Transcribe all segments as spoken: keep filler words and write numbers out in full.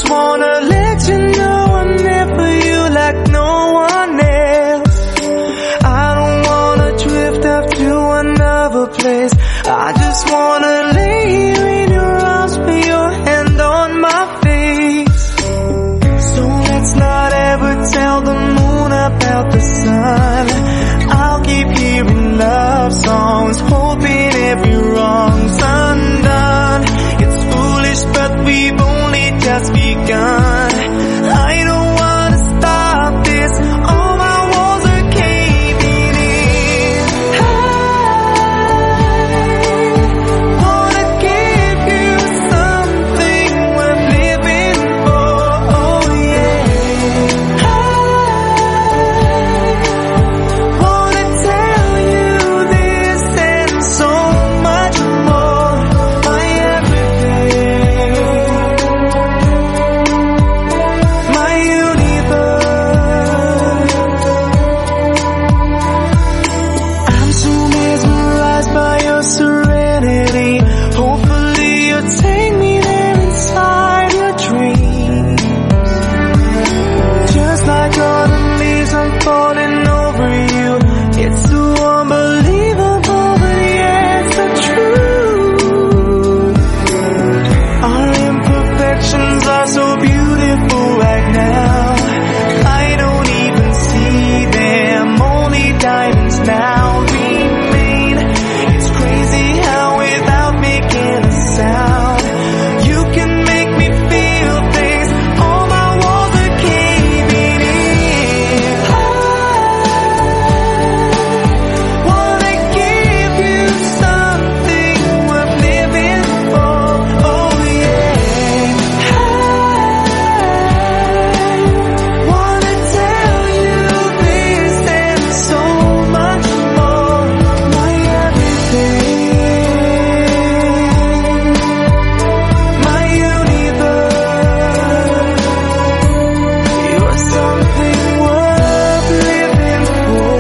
just wanna let you know I'm there for you like no one else. I don't wanna drift off to another place. I just wanna lay here in your arms, put your hand on my face. So let's not ever tell the moon about the sun. I'll keep hearing love songs, hoping every wrong's undone. It's foolish, but we've only just begun. I don't wanna stop this. All my walls are caving in. I wanna give you something worth living for. Oh yeah. I wanna tell you this and so much more. My everything, my universe. I'm so mesmerized by your serenity. Hopefully you'll take me there inside your dreams. Just like autumn leaves, I'm falling over you. It's so unbelievable, but yeah, it's the truth. Our imperfections are so beautiful right now. I don't even see them, only diamonds now remain. It's crazy how without making a sound, you can make me feel things. All my walls are caving in. I wanna give you something worth living for. Oh yeah. I wanna tell you this and so much more. My everything, my universe. You're something worth living for.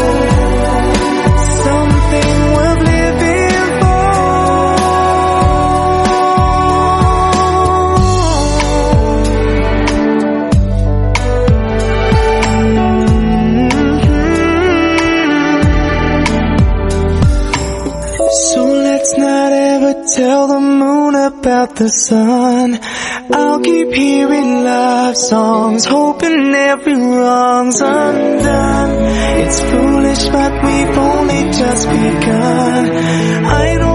Something worth living for. So let's not ever tell the moon about the sun. I'll keep hearing love songs, hoping every wrong's undone. It's foolish, but we've only just begun. I don't